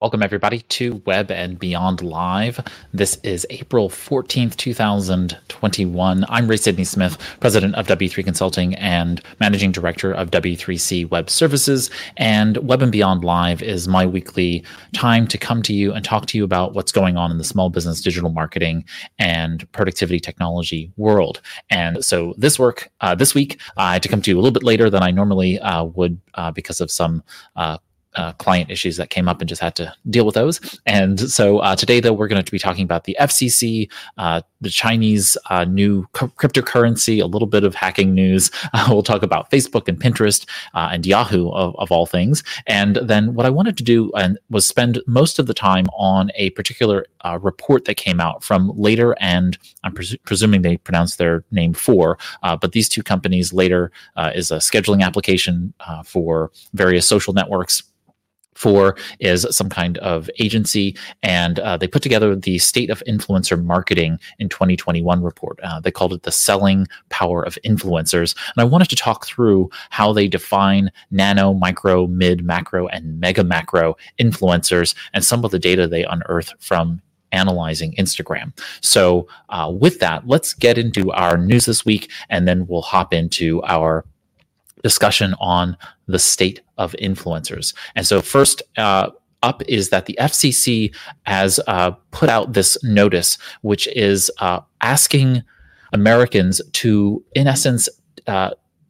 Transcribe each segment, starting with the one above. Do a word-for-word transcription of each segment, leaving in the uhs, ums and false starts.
Welcome, everybody, to Web and Beyond Live. This is April fourteenth, two thousand twenty-one. I'm Ray Sidney Smith, president of W three Consulting and managing director of W three C Web Services. And Web and Beyond Live is my weekly time to come to you and talk to you about what's going on in the small business digital marketing and productivity technology world. And so this work, uh, this week, I had to come to you a little bit later than I normally uh, would uh, because of some uh, Uh, client issues that came up and just had to deal with those. And so uh, today, though, we're going to be talking about the F C C, uh, the Chinese uh, new c- cryptocurrency, a little bit of hacking news. Uh, we'll talk about Facebook and Pinterest uh, and Yahoo of, of all things. And then what I wanted to do uh, was spend most of the time on a particular uh, report that came out from Later, and I'm pres- presuming they pronounced their name For, uh, but these two companies, Later uh, is a scheduling application uh, for various social networks. For is some kind of agency, and uh, they put together the State of Influencer Marketing in twenty twenty-one report. Uh, they called it the Selling Power of Influencers. And I wanted to talk through how they define nano, micro, mid, macro, and mega macro influencers and some of the data they unearth from analyzing Instagram. So uh, with that, let's get into our news this week, and then we'll hop into our discussion on the state of influencers. And so first uh, up is that the F C C has uh, put out this notice, which is uh, asking Americans to, in essence, uh,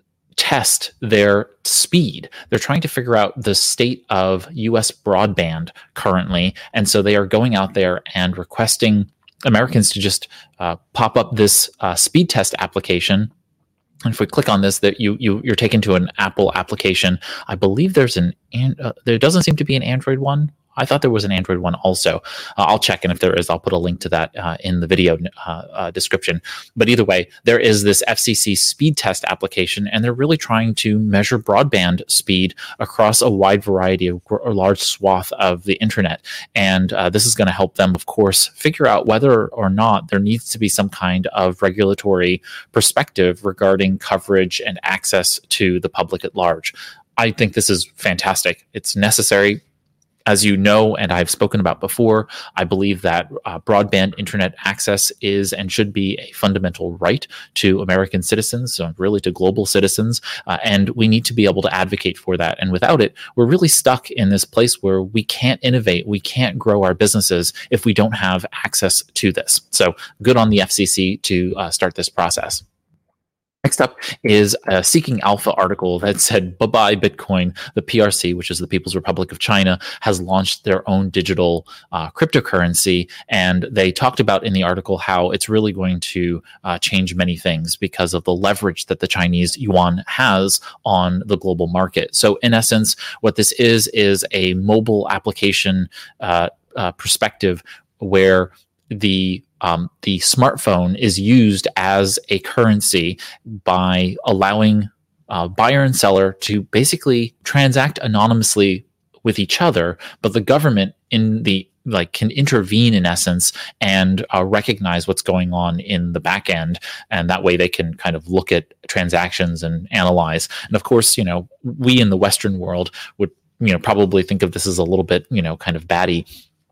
test their speed. They're trying to figure out the state of U S broadband currently. And so they are going out there and requesting Americans to just uh, pop up this uh, speed test application. And if we click on this, that you you you're taken to an Apple application. I believe there's an, an uh, there doesn't seem to be an Android one. I thought there was an Android one also. Uh, I'll check, and if there is, I'll put a link to that uh, in the video uh, uh, description. But either way, there is this F C C speed test application, and they're really trying to measure broadband speed across a wide variety of a large swath of the internet. And uh, this is going to help them, of course, figure out whether or not there needs to be some kind of regulatory perspective regarding coverage and access to the public at large. I think this is fantastic. It's necessary. As you know, and I've spoken about before, I believe that uh, broadband internet access is and should be a fundamental right to American citizens, so really to global citizens, uh, and we need to be able to advocate for that. And without it, we're really stuck in this place where we can't innovate, we can't grow our businesses if we don't have access to this. So good on the F C C to uh, start this process. Next up is a Seeking Alpha article that said, bye-bye Bitcoin. The P R C, which is the People's Republic of China, has launched their own digital uh, cryptocurrency. And they talked about in the article how it's really going to uh, change many things because of the leverage that the Chinese yuan has on the global market. So in essence, what this is, is a mobile application uh, uh, perspective where the Um, the smartphone is used as a currency by allowing uh, buyer and seller to basically transact anonymously with each other, but the government in the like can intervene in essence and uh, recognize what's going on in the back end, and that way they can kind of look at transactions and analyze. And of course, you know, we in the Western world would you know probably think of this as a little bit you know kind of batty.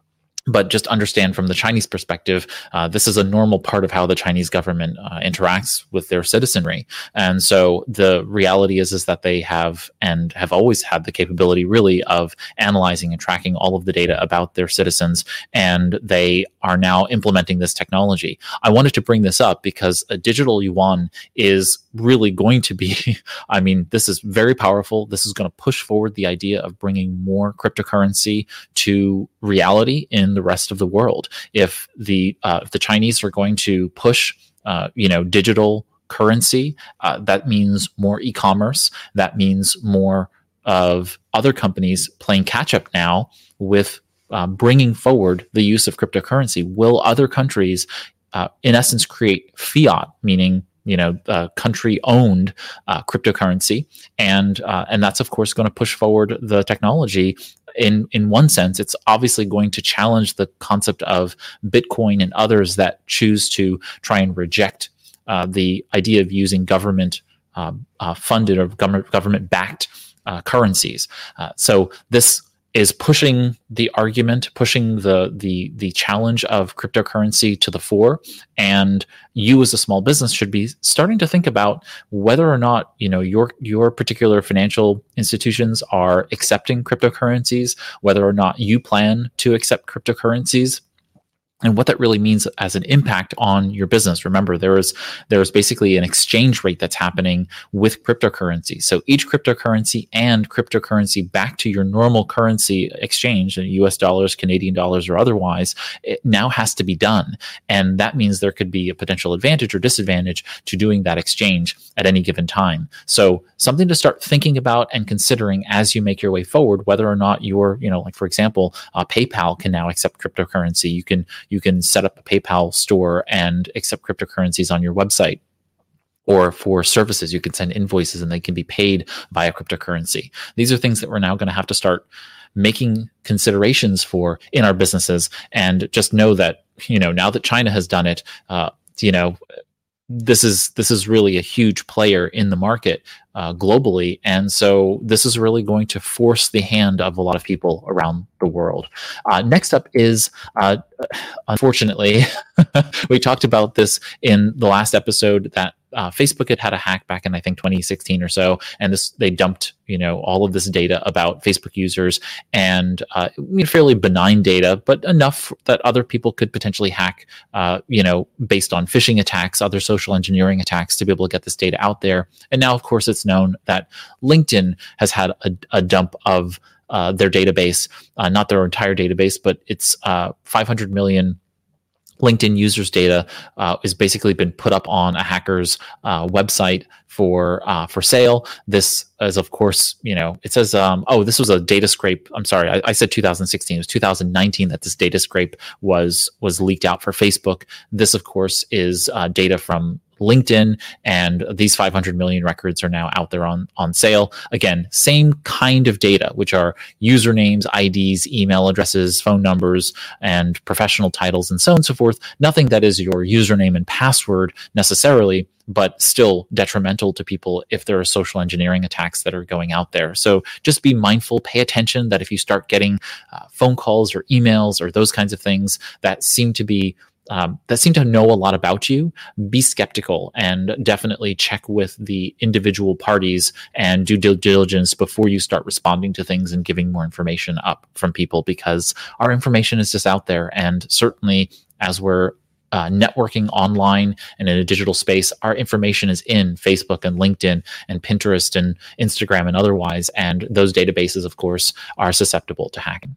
But just understand from the Chinese perspective, uh, this is a normal part of how the Chinese government uh, interacts with their citizenry. And so the reality is, is that they have and have always had the capability really of analyzing and tracking all of the data about their citizens. And they are now implementing this technology. I wanted to bring this up because a digital yuan is really going to be, I mean, this is very powerful. This is going to push forward the idea of bringing more cryptocurrency to reality in the rest of the world. If the uh, if the Chinese are going to push, uh, you know, digital currency, uh, that means more e-commerce. That means more of other companies playing catch up now with uh, bringing forward the use of cryptocurrency. Will other countries, uh, in essence, create fiat, meaning you know, uh, country-owned uh, cryptocurrency, and uh, and that's of course going to push forward the technology. In in one sense, it's obviously going to challenge the concept of Bitcoin and others that choose to try and reject uh, the idea of using government uh, uh, funded or government government backed uh, currencies. Uh, so this is pushing the argument, pushing the the the challenge of cryptocurrency to the fore. And you as a small business should be starting to think about whether or not, you know, your your particular financial institutions are accepting cryptocurrencies, whether or not you plan to accept cryptocurrencies, and what that really means as an impact on your business. Remember, there is there is basically an exchange rate that's happening with cryptocurrency. So each cryptocurrency and cryptocurrency back to your normal currency exchange, U S dollars, Canadian dollars, or otherwise, it now has to be done. And that means there could be a potential advantage or disadvantage to doing that exchange at any given time. So something to start thinking about and considering as you make your way forward, whether or not you're, you know, like for example, uh, PayPal can now accept cryptocurrency. You can You can set up a PayPal store and accept cryptocurrencies on your website. Or for services, you can send invoices and they can be paid via cryptocurrency. These are things that we're now going to have to start making considerations for in our businesses. And just know that, you know, now that China has done it, uh, you know, this is this is really a huge player in the market uh, globally, and so this is really going to force the hand of a lot of people around the world. Uh, next up is, uh, unfortunately, we talked about this in the last episode that uh, Facebook had had a hack back in I think twenty sixteen or so, and this they dumped you know all of this data about Facebook users, and uh, I mean, fairly benign data, but enough that other people could potentially hack, uh, you know, based on phishing attacks, other social engineering attacks, to be able to get this data out there. And now, of course, it's known that LinkedIn has had a, a dump of uh, their database, uh, not their entire database, but it's uh, five hundred million LinkedIn users' data uh, has basically been put up on a hacker's uh, website for uh, for sale. This is, of course, you know, it says, um, oh, this was a data scrape. I'm sorry, I, I said two thousand sixteen. It was two thousand nineteen that this data scrape was was leaked out for Facebook. This, of course, is uh, data from LinkedIn, and these five hundred million records are now out there on, on sale. Again, same kind of data, which are usernames, I Ds, email addresses, phone numbers, and professional titles, and so on and so forth. Nothing that is your username and password necessarily, but still detrimental to people if there are social engineering attacks that are going out there. So just be mindful, pay attention that if you start getting uh, phone calls or emails or those kinds of things that seem to be Um, that seem to know a lot about you, be skeptical and definitely check with the individual parties and do due diligence before you start responding to things and giving more information up from people, because our information is just out there. And certainly as we're uh, networking online and in a digital space, our information is in Facebook and LinkedIn and Pinterest and Instagram and otherwise. And those databases, of course, are susceptible to hacking.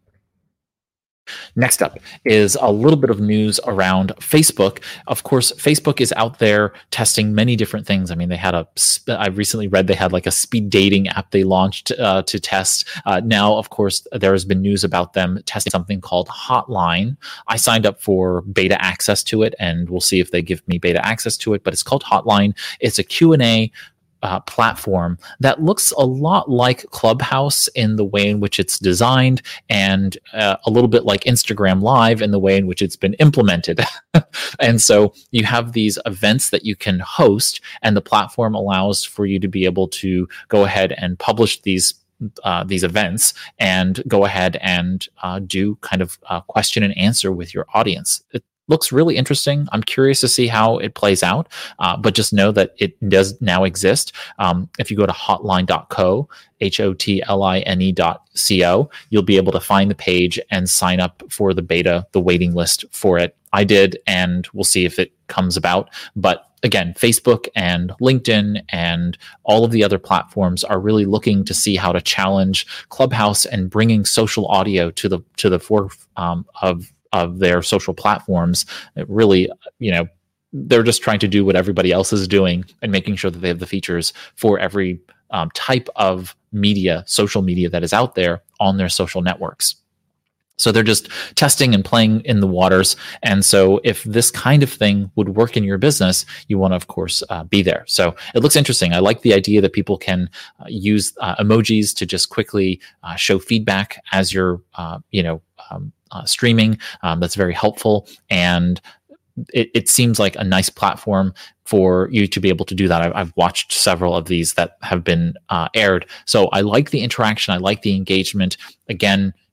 Next up is a little bit of news around Facebook. Of course, Facebook is out there testing many different things. I mean, they had a, I recently read they had like a speed dating app they launched uh, to test. Uh, now, of course, there has been news about them testing something called Hotline. I signed up for beta access to it, and we'll see if they give me beta access to it, but it's called Hotline. It's a Q and A Uh, platform that looks a lot like Clubhouse in the way in which it's designed, and uh, a little bit like Instagram Live in the way in which it's been implemented. And so you have these events that you can host, and the platform allows for you to be able to go ahead and publish these Uh, these events and go ahead and uh, do kind of uh, question and answer with your audience. It looks really interesting. I'm curious to see how it plays out, uh, but just know that it does now exist. Um, if you go to hotline dot co, H O T L I N E dot C O, you'll be able to find the page and sign up for the beta, the waiting list for it. I did, and we'll see if it comes about. But again, Facebook and LinkedIn and all of the other platforms are really looking to see how to challenge Clubhouse and bringing social audio to the to the fore um, of of their social platforms. It really, you know, they're just trying to do what everybody else is doing and making sure that they have the features for every um, type of media, social media that is out there on their social networks. So they're just testing and playing in the waters. And so if this kind of thing would work in your business, you want to, of course, uh, be there. So it looks interesting. I like the idea that people can uh, use uh, emojis to just quickly uh, show feedback as you're, uh, you know, um, uh, streaming. Um, that's very helpful. And it, it seems like a nice platform for you to be able to do that. I've, I've watched several of these that have been uh, aired. So I like the interaction. I like the engagement. Again,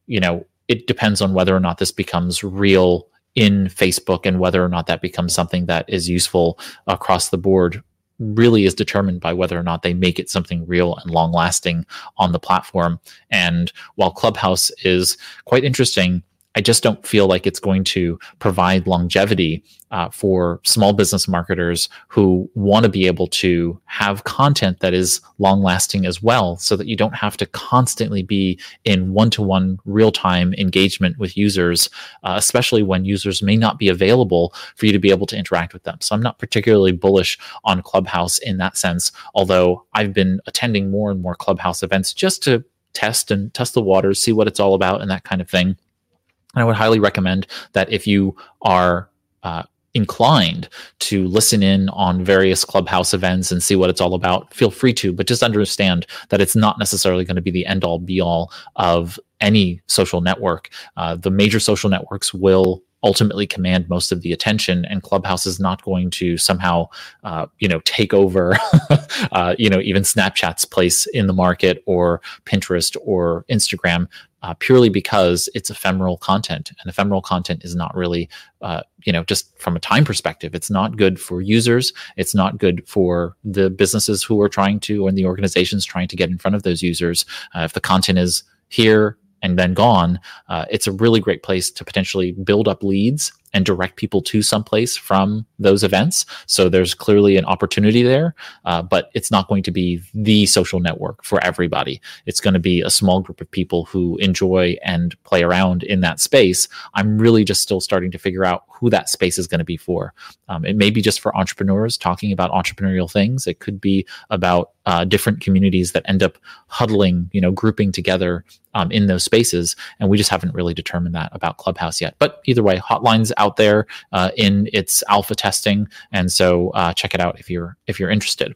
you know, it depends on whether or not this becomes real in Facebook, and whether or not that becomes something that is useful across the board really is determined by whether or not they make it something real and long lasting on the platform. And while Clubhouse is quite interesting, I just don't feel like it's going to provide longevity uh, for small business marketers who want to be able to have content that is long lasting as well, so that you don't have to constantly be in one-to-one real-time engagement with users, uh, especially when users may not be available for you to be able to interact with them. So I'm not particularly bullish on Clubhouse in that sense, although I've been attending more and more Clubhouse events just to test and test the waters, see what it's all about and that kind of thing. And I would highly recommend that if you are uh, inclined to listen in on various Clubhouse events and see what it's all about, feel free to, but just understand that it's not necessarily going to be the end all be all of any social network. Uh, the major social networks will ultimately command most of the attention, and Clubhouse is not going to somehow, uh, you know, take over, uh, you know, even Snapchat's place in the market, or Pinterest or Instagram. Uh, purely because it's ephemeral content, and ephemeral content is not really, uh, you know, just from a time perspective, it's not good for users. It's not good for the businesses who are trying to, and the organizations trying to get in front of those users. Uh, if the content is here and then gone, uh, it's a really great place to potentially build up leads and direct people to someplace from those events. So there's clearly an opportunity there, uh, but it's not going to be the social network for everybody. It's going to be a small group of people who enjoy and play around in that space. I'm really just still starting to figure out who that space is going to be for. Um, it may be just for entrepreneurs talking about entrepreneurial things. It could be about uh, different communities that end up huddling, you know, grouping together um, in those spaces. And we just haven't really determined that about Clubhouse yet. But either way, Hotline's out there uh, in its alpha testing, and so uh, check it out if you're if you're interested.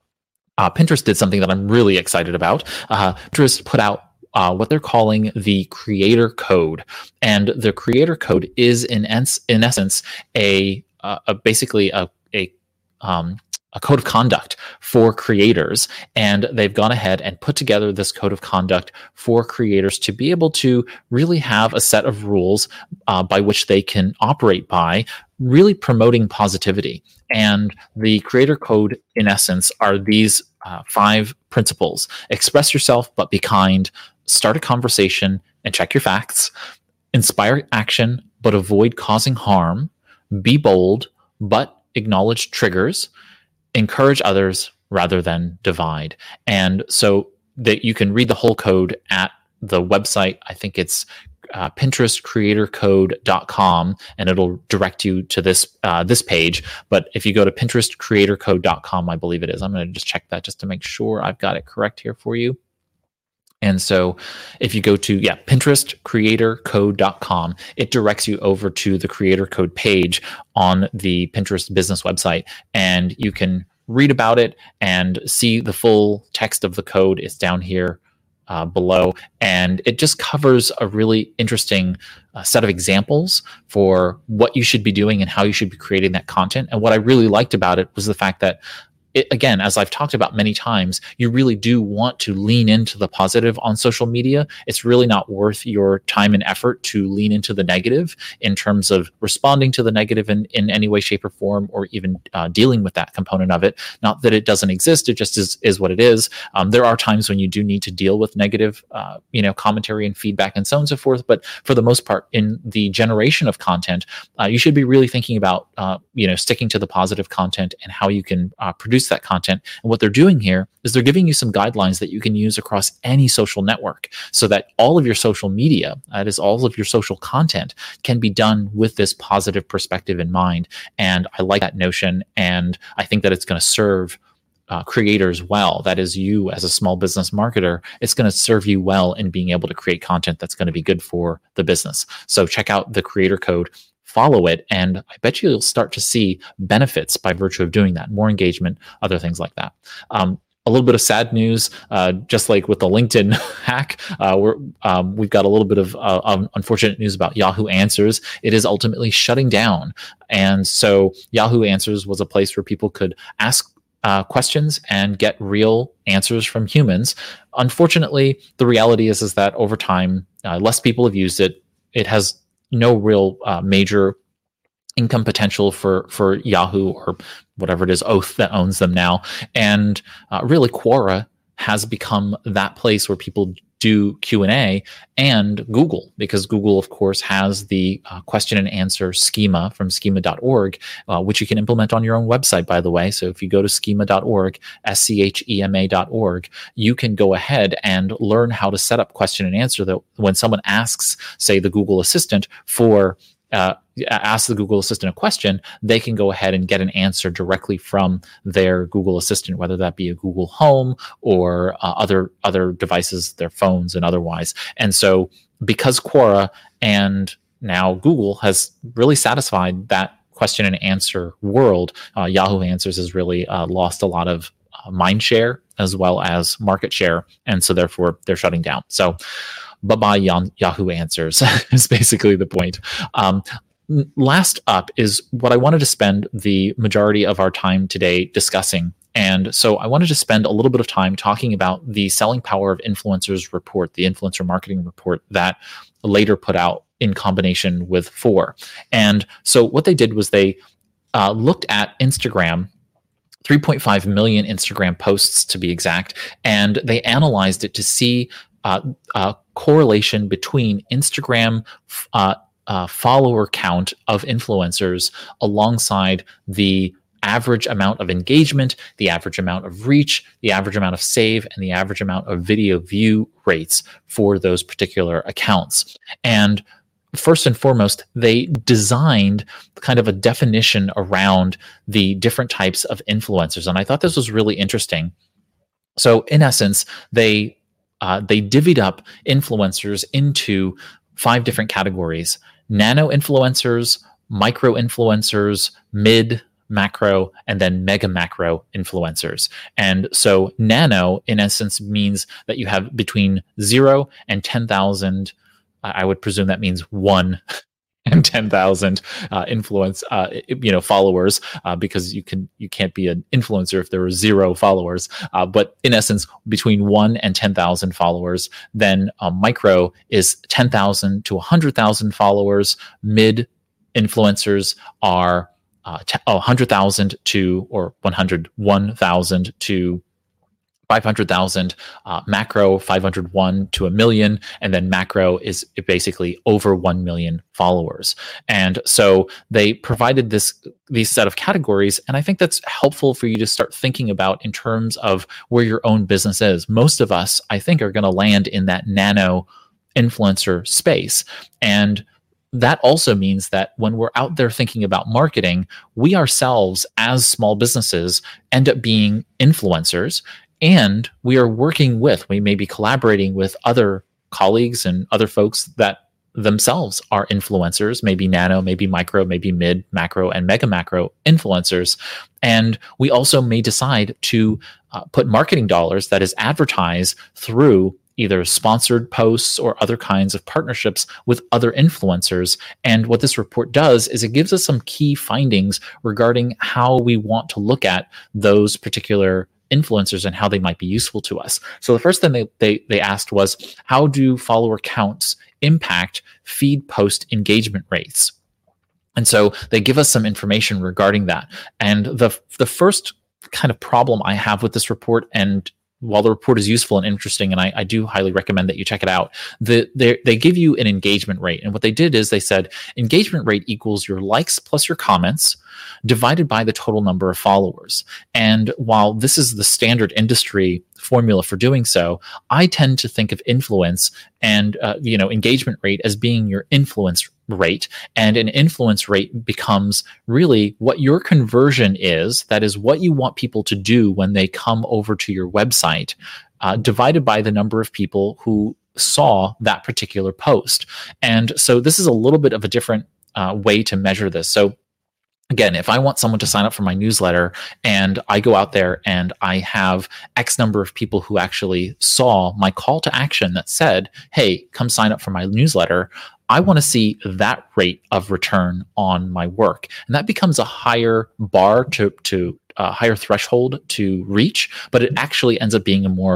Uh, Pinterest did something that I'm really excited about. Uh, Pinterest put out uh, what they're calling the Creator Code, and the Creator Code is in ens- in essence a, uh, a basically a a um, a code of conduct for creators. And they've gone ahead and put together this code of conduct for creators to be able to really have a set of rules uh, by which they can operate by, really promoting positivity. And the Creator Code, in essence, are these uh, five principles. Express yourself, but be kind. Start a conversation and check your facts. Inspire action, but avoid causing harm. Be bold, but acknowledge triggers. Encourage others rather than divide. And so that you can read the whole code at the website. I think it's uh, pinterest creator code dot com, and it'll direct you to this uh, this page. But if you go to pinterest creator code dot com, I believe it is. I'm going to just check that just to make sure I've got it correct here for you. And so if you go to, yeah, pinterest creator code dot com, it directs you over to the Creator Code page on the Pinterest business website, and you can read about it and see the full text of the code. It's down here uh, below, and it just covers a really interesting uh, set of examples for what you should be doing and how you should be creating that content. And what I really liked about it was the fact that It, again, as I've talked about many times, you really do want to lean into the positive on social media. It's really not worth your time and effort to lean into the negative in terms of responding to the negative in, in any way, shape, or form, or even uh, dealing with that component of it. Not that it doesn't exist, it just is, is what it is. Um, there are times when you do need to deal with negative uh, you know, commentary and feedback and so on and so forth. But for the most part, in the generation of content, uh, you should be really thinking about uh, you know, sticking to the positive content and how you can uh, produce that content. And what they're doing here is they're giving you some guidelines that you can use across any social network, so that all of your social media, that is all of your social content, can be done with this positive perspective in mind. And I like that notion, and I think that it's going to serve uh, creators well. That is, you as a small business marketer, it's going to serve you well in being able to create content that's going to be good for the business. So check out the Creator Code, follow it, and I bet you you'll start to see benefits by virtue of doing that. More engagement, other things like that. Um, a little bit of sad news, uh, just like with the LinkedIn hack, uh, we're, um, we've got a little bit of uh, um, unfortunate news about Yahoo Answers. It is ultimately shutting down. And so Yahoo Answers was a place where people could ask Uh, questions and get real answers from humans. Unfortunately, the reality is, is that over time, Uh, less people have used it. It has no real uh, major income potential for for Yahoo or whatever it is, Oath, that owns them now. And uh, really, Quora has become that place where people do Q and A, and Google, because Google, of course, has the uh, question and answer schema from schema dot org, uh, which you can implement on your own website, by the way. So if you go to schema dot org, S C H E M A dot org, you can go ahead and learn how to set up question and answer that when someone asks, say, the Google Assistant for Uh, ask the Google Assistant a question, they can go ahead and get an answer directly from their Google Assistant, whether that be a Google Home or uh, other other devices, their phones and otherwise. And so because Quora and now Google has really satisfied that question and answer world, uh, Yahoo Answers has really uh, lost a lot of uh, mind share as well as market share. And so therefore they're shutting down. So bye-bye Yahoo Answers is basically the point. Um, last up is what I wanted to spend the majority of our time today discussing. And so I wanted to spend a little bit of time talking about the Selling Power of Influencers report, the influencer marketing report that Later put out in combination with Four. And so what they did was they uh, looked at Instagram, three point five million Instagram posts to be exact, and they analyzed it to see Uh, uh, correlation between Instagram uh, uh, follower count of influencers alongside the average amount of engagement, the average amount of reach, the average amount of save, and the average amount of video view rates for those particular accounts. And first and foremost, they designed kind of a definition around the different types of influencers. And I thought this was really interesting. So in essence, they Uh, they divvied up influencers into five different categories: nano influencers, micro influencers, mid, macro, and then mega macro influencers. And so nano, in essence, means that you have between zero and ten thousand. I would presume that means one and ten thousand uh, influence, uh, you know, followers, uh, because you can you can't be an influencer if there are zero followers. Uh, but in essence, between one and ten thousand followers. Then uh, micro is ten thousand to one hundred thousand followers. Mid influencers are uh, t- one hundred thousand to or one hundred one thousand to five hundred thousand, uh, macro five hundred one to a million, and then macro is basically over one million followers. And so they provided this these set of categories, and I think that's helpful for you to start thinking about in terms of where your own business is. Most of us, I think, are going to land in that nano influencer space. And that also means that when we're out there thinking about marketing, we ourselves as small businesses end up being influencers. And we are working with, we may be collaborating with other colleagues and other folks that themselves are influencers, maybe nano, maybe micro, maybe mid, macro, and mega macro influencers. And we also may decide to uh, put marketing dollars, that is, advertise through either sponsored posts or other kinds of partnerships with other influencers. And what this report does is it gives us some key findings regarding how we want to look at those particular influencers and how they might be useful to us. So the first thing they, they, they asked was, how do follower counts impact feed post engagement rates? And so they give us some information regarding that. And the, the first kind of problem I have with this report, and while the report is useful and interesting, and I, I do highly recommend that you check it out, the, they, they give you an engagement rate. And what they did is they said engagement rate equals your likes plus your comments divided by the total number of followers. And while this is the standard industry formula for doing so, I tend to think of influence and uh, you know engagement rate as being your influence rate. And an influence rate becomes really what your conversion is, that is what you want people to do when they come over to your website, uh, divided by the number of people who saw that particular post. And so this is a little bit of a different uh, way to measure this. So again, if I want someone to sign up for my newsletter and I go out there and I have X number of people who actually saw my call to action that said, hey, come sign up for my newsletter, I want to see that rate of return on my work. And that becomes a higher bar to, to a higher threshold to reach, but it actually ends up being a more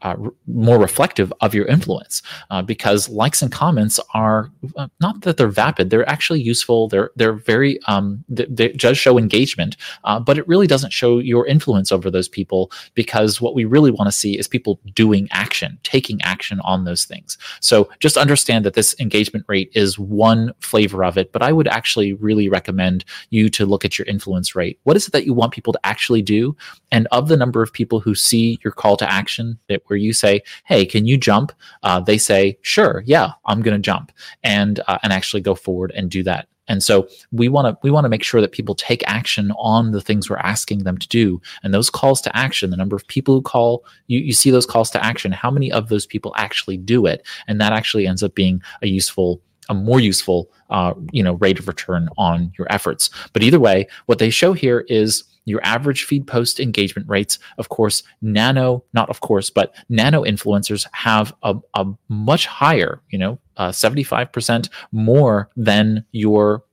uh, r- more reflective of your influence, uh, because likes and comments are uh, not that they're vapid; they're actually useful. They're they're very um, they, they just show engagement, uh, but it really doesn't show your influence over those people, because what we really want to see is people doing action, taking action on those things. So just understand that this engagement rate is one flavor of it, but I would actually really recommend you to look at your influence rate. What is it that you want people to actually do? And of the number of people who see your call to action, that where you say, "Hey, can you jump?" Uh, they say, "Sure, yeah, I'm going to jump," and uh, and actually go forward and do that. And so we want to we want to make sure that people take action on the things we're asking them to do. And those calls to action, the number of people who call, you, you see those calls to action, how many of those people actually do it? And that actually ends up being a useful, a more useful, uh, you know, rate of return on your efforts. But either way, what they show here is your average feed post engagement rates. Of course, nano, not of course, but nano influencers have a, a much higher, you know, uh, seventy-five percent more than your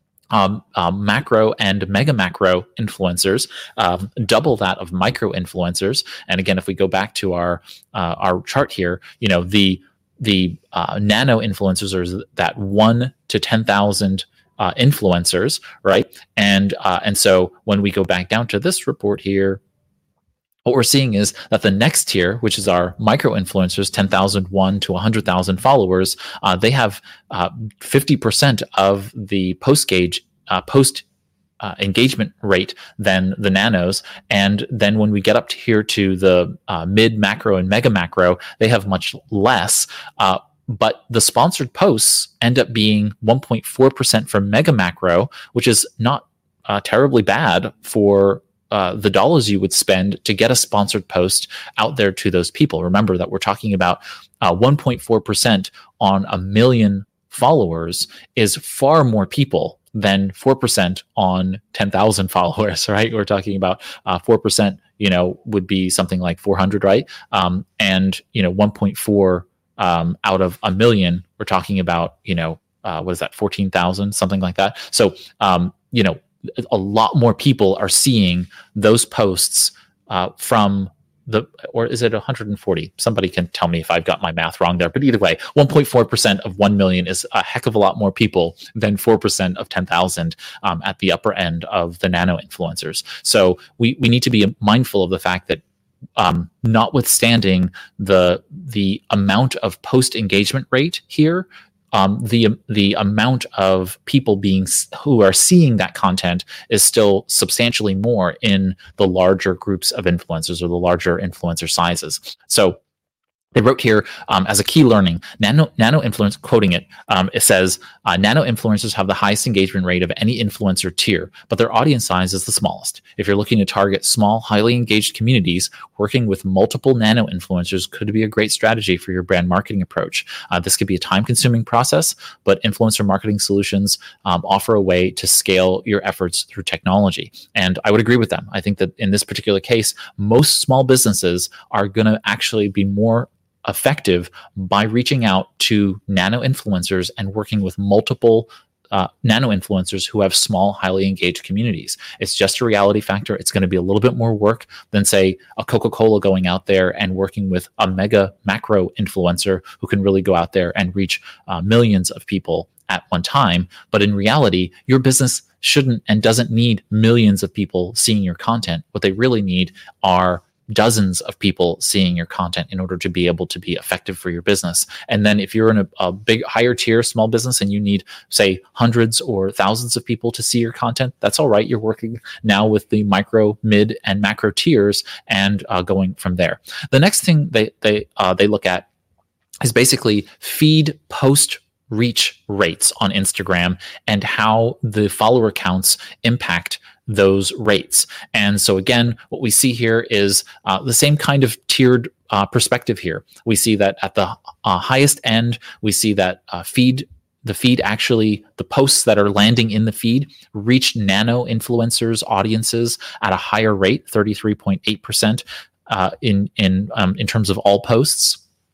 Um, um, macro and mega macro influencers, um, double that of micro influencers. And again, if we go back to our uh, our chart here, you know, the the uh, nano influencers are that one to ten thousand uh, influencers, right? And uh, and so when we go back down to this report here, what we're seeing is that the next tier, which is our micro influencers, ten thousand one to one hundred thousand followers, uh, they have uh, fifty percent of the post gauge uh, post uh, engagement rate than the nanos. And then when we get up to here to the uh, mid macro and mega macro, they have much less. Uh, but the sponsored posts end up being one point four percent for mega macro, which is not uh, terribly bad for Uh, the dollars you would spend to get a sponsored post out there to those people. Remember that we're talking about uh, one point four percent on a million followers is far more people than four percent on ten thousand followers, right? We're talking about uh, four percent, you know, would be something like four hundred, right? Um, and, you know, one point four um, out of a million, we're talking about, you know, uh, what is that, fourteen thousand, something like that. So, um, you know, a lot more people are seeing those posts uh, from the, or is it one hundred forty? Somebody can tell me if I've got my math wrong there. But either way, one point four percent of one million is a heck of a lot more people than four percent of ten thousand um, at the upper end of the nano influencers. So we, we need to be mindful of the fact that um, notwithstanding the, the amount of post engagement rate here, Um, the the amount of people being who are seeing that content is still substantially more in the larger groups of influencers or the larger influencer sizes. So they wrote here um, as a key learning, nano nano influence, quoting it, um, it says, uh, nano influencers have the highest engagement rate of any influencer tier, but their audience size is the smallest. If you're looking to target small, highly engaged communities, working with multiple nano influencers could be a great strategy for your brand marketing approach. Uh, this could be a time-consuming process, but influencer marketing solutions um, offer a way to scale your efforts through technology. And I would agree with them. I think that in this particular case, most small businesses are going to actually be more effective by reaching out to nano influencers and working with multiple uh, nano influencers who have small, highly engaged communities. It's just a reality factor. It's going to be a little bit more work than, say, a Coca-Cola going out there and working with a mega macro influencer who can really go out there and reach uh, millions of people at one time. But in reality, your business shouldn't and doesn't need millions of people seeing your content. What they really need are dozens of people seeing your content in order to be able to be effective for your business. And then if you're in a, a big higher tier small business and you need, say, hundreds or thousands of people to see your content, that's all right. You're working now with the micro, mid, and macro tiers and uh, going from there. The next thing they they uh, they look at is basically feed post reach rates on Instagram and how the follower counts impact those rates. And so again, what we see here is uh, the same kind of tiered uh, perspective here. We see that at the uh, highest end, we see that uh, feed, the feed actually, the posts that are landing in the feed reach nano influencers audiences at a higher rate, thirty-three point eight percent uh, in, in, um, in terms of all posts.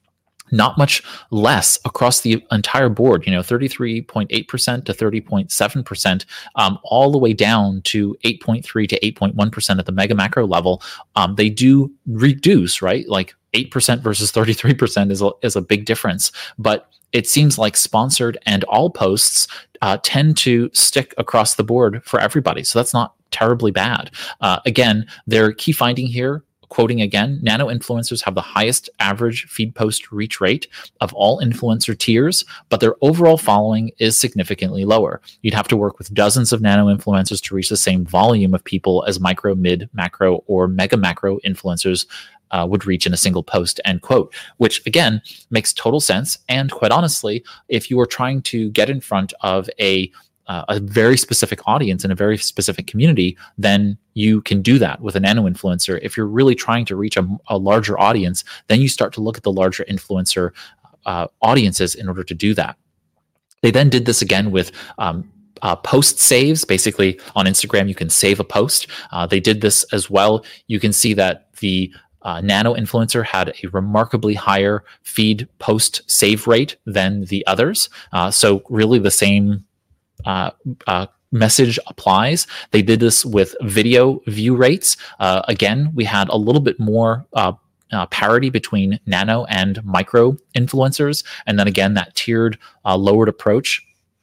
not much less across the entire board, you know, thirty-three point eight percent to thirty point seven percent, um, all the way down to eight point three to eight point one percent at the mega macro level. Um, they do reduce, right? Like eight percent versus thirty-three percent is a, is a big difference. But it seems like sponsored and all posts uh, tend to stick across the board for everybody. So that's not terribly bad. Uh, again, their key finding here, quoting again, nano influencers have the highest average feed post reach rate of all influencer tiers, but their overall following is significantly lower. You'd have to work with dozens of nano influencers to reach the same volume of people as micro, mid, macro, or mega macro influencers uh, would reach in a single post, end quote, which again makes total sense. And quite honestly, if you are trying to get in front of a Uh, a very specific audience in a very specific community, then you can do that with a nano influencer. If you're really trying to reach a, a larger audience, then you start to look at the larger influencer uh, audiences in order to do that. They then did this again with um, uh, post saves. Basically, on Instagram, you can save a post. Uh, they did this as well. You can see that the Uh, nano influencer had a remarkably higher feed post save rate than the others. Uh, so really the same Uh, uh, message applies. They did this with video view rates. Uh, again, we had a little bit more uh, uh, parity between nano and micro influencers. And then again, that tiered uh, lowered approach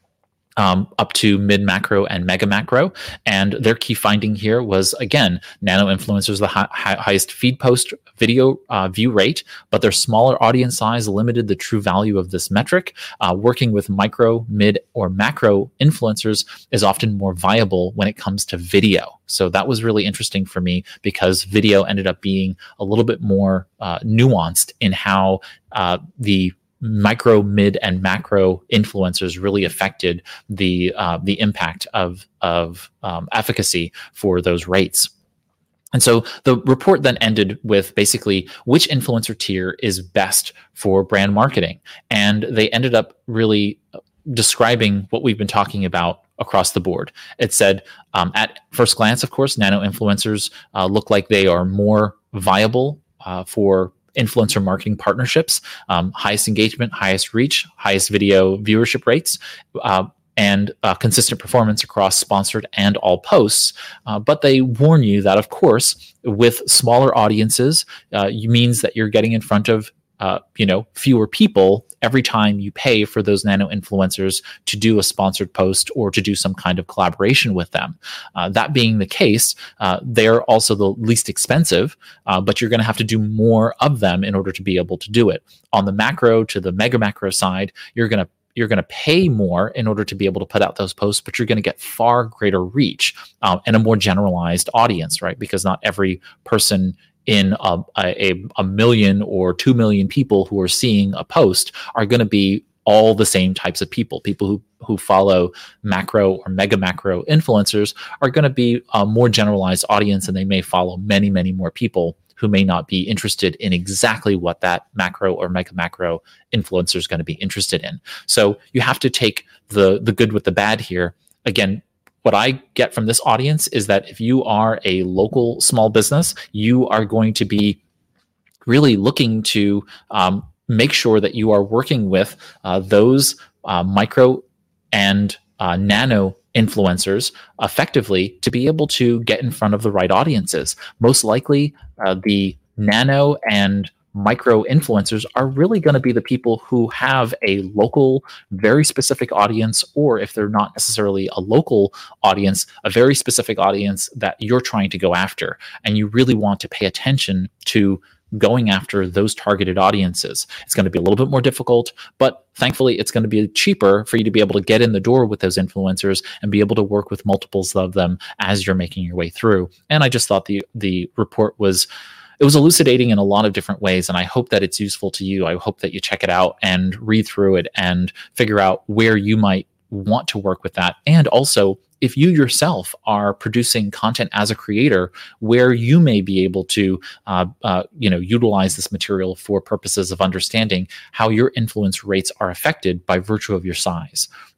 Um, up to mid macro and mega macro. And their key finding here was, again, nano influencers, the hi- hi- highest feed post video uh, view rate, but their smaller audience size limited the true value of this metric. Uh, working with micro, mid, or macro influencers is often more viable when it comes to video. So that was really interesting for me because video ended up being a little bit more uh, nuanced in how uh, the micro, mid, and macro influencers really affected the uh, the impact of of um, efficacy for those rates. And so the report then ended with basically which influencer tier is best for brand marketing, and they ended up really describing what we've been talking about across the board. It said, um, at first glance, of course, nano influencers uh, look like they are more viable uh, for influencer marketing partnerships, um, highest engagement, highest reach, highest video viewership rates, uh, and uh, consistent performance across sponsored and all posts. Uh, but they warn you that, of course, with smaller audiences, uh, it means that you're getting in front of Uh, you know, fewer people every time you pay for those nano influencers to do a sponsored post or to do some kind of collaboration with them. Uh, that being the case, uh, they're also the least expensive, uh, but you're going to have to do more of them in order to be able to do it. On the macro to the mega macro side, you're going to you're going to pay more in order to be able to put out those posts, but you're going to get far greater reach um, and a more generalized audience, right? Because not every person in a, a, a million or two million people who are seeing a post are going to be all the same types of people. People who, who follow macro or mega macro influencers are going to be a more generalized audience, and they may follow many, many more people who may not be interested in exactly what that macro or mega macro influencer is going to be interested in. So you have to take the, the good with the bad here. Again, what I get from this audience is that if you are a local small business, you are going to be really looking to um, make sure that you are working with uh, those uh, micro and uh, nano influencers effectively to be able to get in front of the right audiences. Most likely, uh, the nano and micro influencers are really going to be the people who have a local, very specific audience, or if they're not necessarily a local audience, a very specific audience that you're trying to go after. And you really want to pay attention to going after those targeted audiences. It's going to be a little bit more difficult, but thankfully it's going to be cheaper for you to be able to get in the door with those influencers and be able to work with multiples of them as you're making your way through. And I just thought the the report was It was elucidating in a lot of different ways, and I hope that it's useful to you. I hope that you check it out and read through it and figure out where you might want to work with that. And also, if you yourself are producing content as a creator, where you may be able to, uh, uh, you know, utilize this material for purposes of understanding how your influence rates are affected by virtue of your size.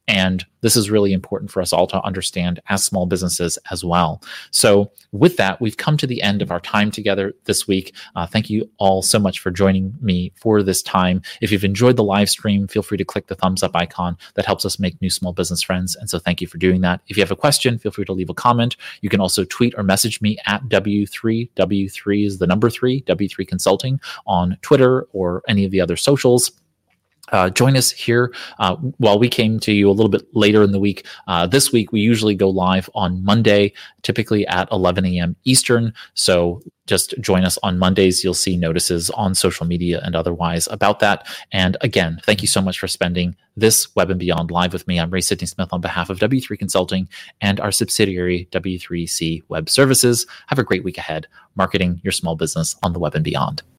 And this is really important for us all to understand as small businesses as well. So with that, we've come to the end of our time together this week. Uh, thank you all so much for joining me for this time. If you've enjoyed the live stream, feel free to click the thumbs up icon. That helps us make new small business friends. And so thank you for doing that. If you have a question, feel free to leave a comment. You can also tweet or message me at W three. W three is the number three, W three Consulting on Twitter or any of the other socials. Uh, join us here uh, while we came to you a little bit later in the week. Uh, this week, we usually go live on Monday, typically at eleven a.m. Eastern. So just join us on Mondays. You'll see notices on social media and otherwise about that. And again, thank you so much for spending this Web and Beyond live with me. I'm Ray Sidney Smith on behalf of W three Consulting and our subsidiary W three C Web Services. Have a great week ahead, marketing your small business on the Web and Beyond.